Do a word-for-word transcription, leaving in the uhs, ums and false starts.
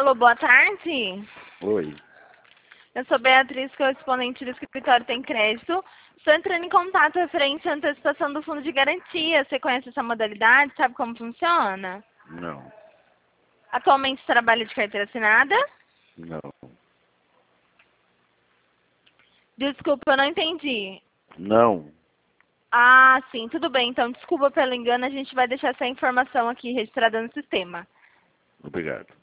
Alô, boa tarde. Oi. Eu sou Beatriz, correspondente do escritório Tem Crédito. Estou entrando em contato referente à antecipação do fundo de garantia. Você conhece essa modalidade? Sabe como funciona? Não. Atualmente trabalha de carteira assinada? Não. Desculpa, eu não entendi. Não. Ah, sim, tudo bem. Então, desculpa pelo engano, a gente vai deixar essa informação aqui registrada no sistema. Obrigado.